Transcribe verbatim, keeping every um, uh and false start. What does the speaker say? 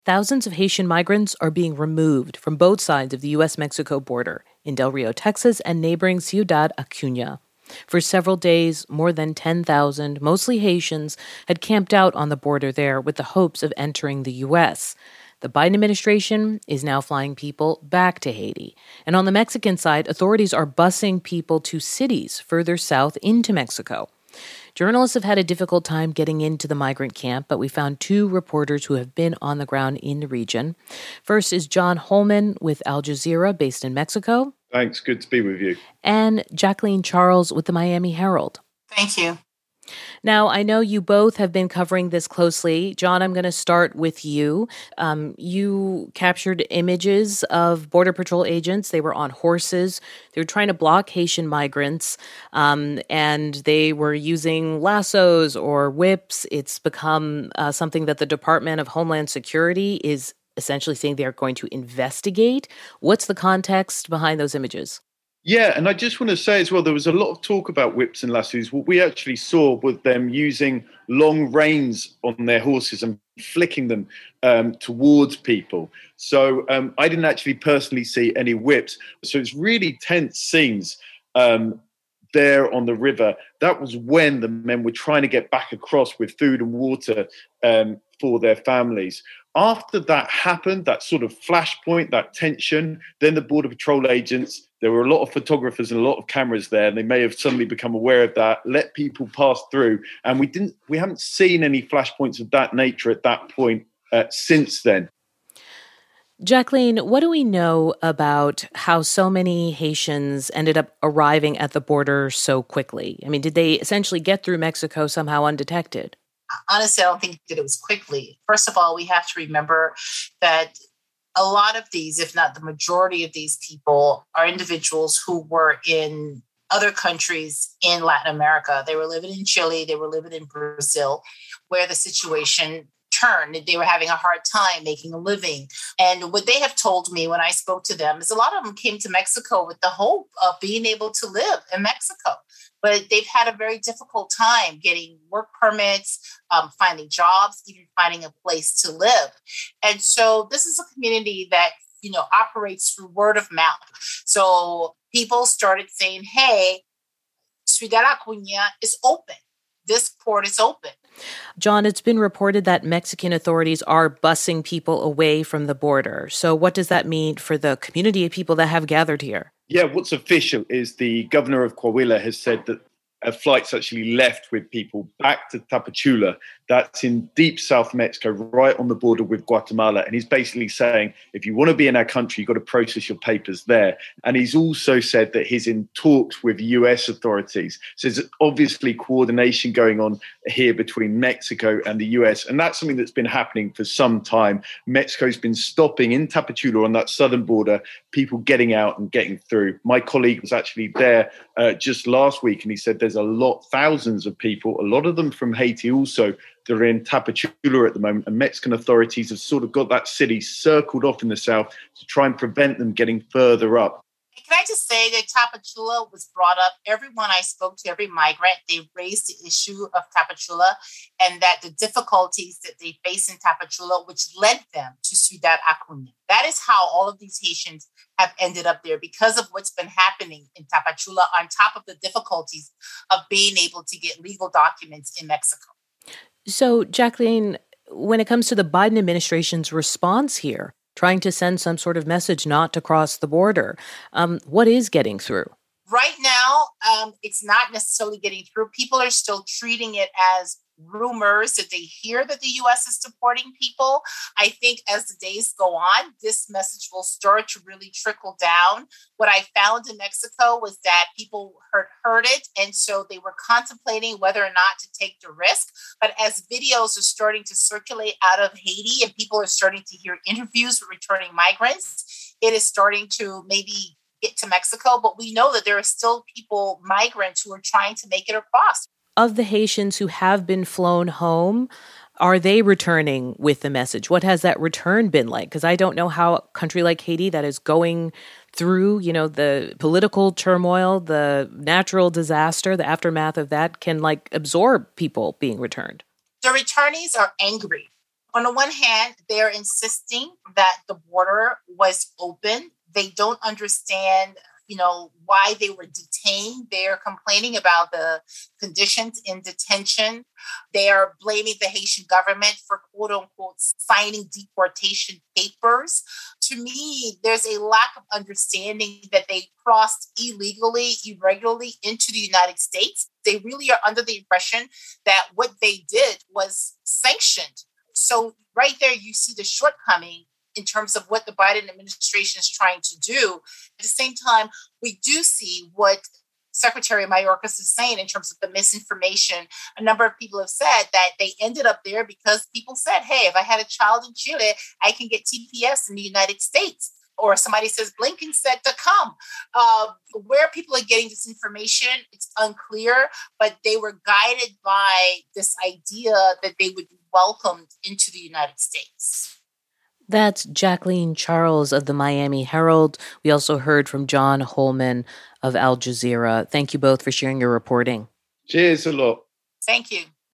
Thousands of Haitian migrants are being removed from both sides of the U S Mexico border in Del Rio, Texas, and neighboring Ciudad Acuña. For several days, more than ten thousand, mostly Haitians, had camped out on the border there with the hopes of entering the U S. The Biden administration is now flying people back to Haiti. And on the Mexican side, authorities are busing people to cities further south into Mexico. Journalists have had a difficult time getting into the migrant camp, but we found two reporters who have been on the ground in the region. First is John Holman with Al Jazeera, based in Mexico. Thanks. Good to be with you. And Jacqueline Charles with the Miami Herald. Thank you. Now, I know you both have been covering this closely. John, I'm going to start with you. Um, you captured images of Border Patrol agents. They were on horses. They were trying to block Haitian migrants, um, and they were using lassos or whips. It's become uh, something that the Department of Homeland Security is essentially saying they are going to investigate. What's the context behind those images? Yeah, and I just want to say as well, there was a lot of talk about whips and lassos. What we actually saw was them using long reins on their horses and flicking them um, towards people. So um, I didn't actually personally see any whips. So it's really tense scenes um, there on the river. That was when the men were trying to get back across with food and water um, for their families. After that happened, that sort of flashpoint, that tension, then the Border Patrol agents, there were a lot of photographers and a lot of cameras there, and they may have suddenly become aware of that, let people pass through. And we didn't, we haven't seen any flashpoints of that nature at that point uh, since then. Jacqueline, what do we know about how so many Haitians ended up arriving at the border so quickly? I mean, did they essentially get through Mexico somehow undetected? Honestly, I don't think that it was quickly. First of all, we have to remember that a lot of these, if not the majority of these people, are individuals who were in other countries in Latin America. They were living in Chile, they were living in Brazil, where the situation turned. They were having a hard time making a living. And what they have told me when I spoke to them is a lot of them came to Mexico with the hope of being able to live in Mexico. But they've had a very difficult time getting work permits, um, finding jobs, even finding a place to live. And so this is a community that, you know, operates through word of mouth. So people started saying, hey, Ciudad Acuña is open. This port is open. John, it's been reported that Mexican authorities are busing people away from the border. So what does that mean for the community of people that have gathered here? Yeah, what's official is the governor of Coahuila has said that a flight's actually left with people back to Tapachula. That's in deep South Mexico, right on the border with Guatemala. And he's basically saying, if you want to be in our country, you've got to process your papers there. And he's also said that he's in talks with U S authorities. So there's obviously coordination going on here between Mexico and the U S. And that's something that's been happening for some time. Mexico's been stopping in Tapachula on that southern border, people getting out and getting through. My colleague was actually there uh, just last week, and he said there's a lot, thousands of people, a lot of them from Haiti also, that are in Tapachula at the moment, and Mexican authorities have sort of got that city circled off in the south to try and prevent them getting further up. Can I just say that Tapachula was brought up? Everyone I spoke to, every migrant, they raised the issue of Tapachula and that the difficulties that they face in Tapachula, which led them to Ciudad Acuña. That is how all of these Haitians have ended up there because of what's been happening in Tapachula, on top of the difficulties of being able to get legal documents in Mexico. So, Jacqueline, when it comes to the Biden administration's response here, trying to send some sort of message not to cross the border, um, what is getting through? Right now, um, it's not necessarily getting through. People are still treating it as rumors that they hear that the U S is deporting people. I think as the days go on, this message will start to really trickle down. What I found in Mexico was that people heard, heard it, and so they were contemplating whether or not to take the risk. But as videos are starting to circulate out of Haiti and people are starting to hear interviews with returning migrants, it is starting to maybe get to Mexico. But we know that there are still people, migrants, who are trying to make it across. Of the Haitians who have been flown home, are they returning with the message? What has that return been like? Because I don't know how a country like Haiti that is going through, you know, the political turmoil, the natural disaster, the aftermath of that can like absorb people being returned. The returnees are angry. On the one hand, they're insisting that the border was open. They don't understand, you know, why they were detained. They're complaining about the conditions in detention. They are blaming the Haitian government for, quote unquote, signing deportation papers. To me, there's a lack of understanding that they crossed illegally, irregularly into the United States. They really are under the impression that what they did was sanctioned. So right there, you see the shortcoming in terms of what the Biden administration is trying to do. At the same time, we do see what Secretary Mayorkas is saying in terms of the misinformation. A number of people have said that they ended up there because people said, hey, if I had a child in Chile, I can get T P S in the United States. Or somebody says, Blinken said to come. Uh, where people are getting this information, it's unclear, but they were guided by this idea that they would be welcomed into the United States. That's Jacqueline Charles of the Miami Herald. We also heard from John Holman of Al Jazeera. Thank you both for sharing your reporting. Cheers a lot. Thank you.